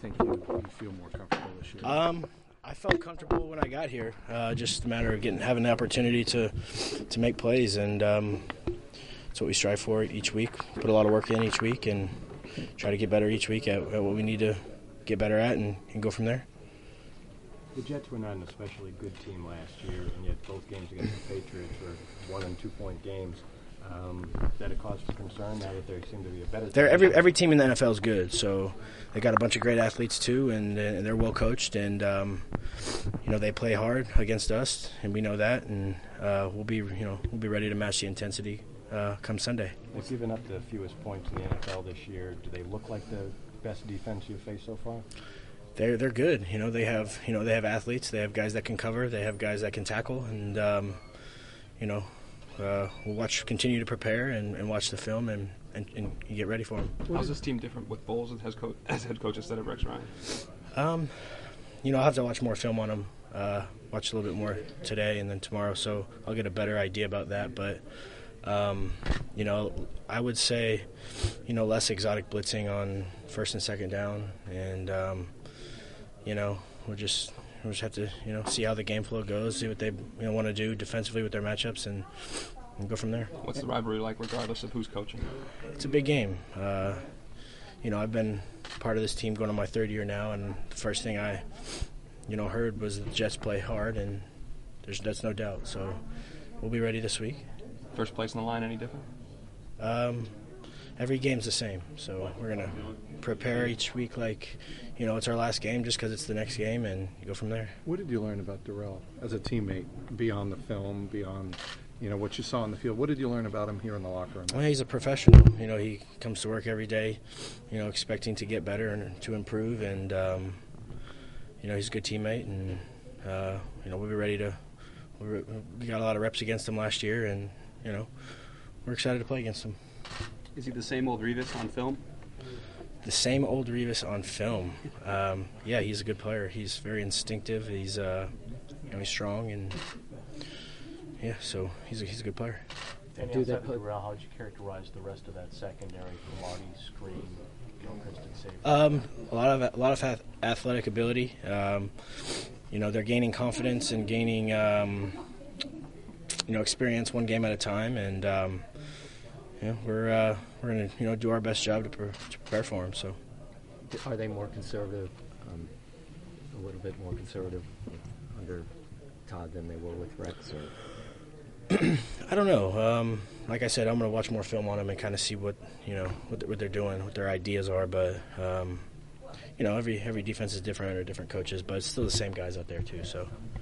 think you feel more comfortable this year? I felt comfortable when I got here. Just a matter of having the opportunity to make plays, and that's what we strive for each week. Put a lot of work in each week and try to get better each week at what we need to get better at and go from there. The Jets were not an especially good team last year, and yet both games against the Patriots were 1- and 2-point games. Is that a cause for concern now that they seem to be a better team? Every team in the NFL is good, so they got a bunch of great athletes too, and they're well coached, and they play hard against us, and we know that, and we'll be ready to match the intensity come Sunday. They've given up the fewest points in the NFL this year. Do they look like the best defense you've faced so far? They're good. They have athletes. They have guys that can cover. They have guys that can tackle, and we'll continue to prepare and watch the film and get ready for them. How's this team different with Bowles as head coach instead of Rex Ryan? I'll have to watch more film on him. Watch a little bit more today and then tomorrow, so I'll get a better idea about that. But I would say less exotic blitzing on first and second down, and we'll just have to see how the game flow goes, see what they want to do defensively with their matchups, and go from there. What's the rivalry like, regardless of who's coaching? It's a big game. I've been part of this team going on my third year now, and the first thing I heard was the Jets play hard, and that's no doubt. So we'll be ready this week. First place in the line any different? Every game's the same, so we're going to prepare each week like it's our last game just because it's the next game, and you go from there. What did you learn about Darrell as a teammate beyond the film, beyond what you saw on the field? What did you learn about him here in the locker room? Well, he's a professional. He comes to work every day, expecting to get better and to improve, and he's a good teammate, and we'll be ready to. We got a lot of reps against him last year, and we're excited to play against him. Is he the same old Revis on film? The same old Revis on film. Yeah, he's a good player. He's very instinctive. He's he's strong, and so he's a good player. Danny, outside of Darrell, how would you characterize the rest of that secondary for Marty, Screen, Gilchrist, and Safety? A lot of athletic ability. They're gaining confidence and gaining experience one game at a time, and we're going to do our best job to prepare for them. So, are they more conservative, a little bit more conservative under Todd than they were with Rex? Or I don't know. Like I said, I'm going to watch more film on them and kind of see what they're doing, what their ideas are. But every defense is different under different coaches, but it's still the same guys out there too. So.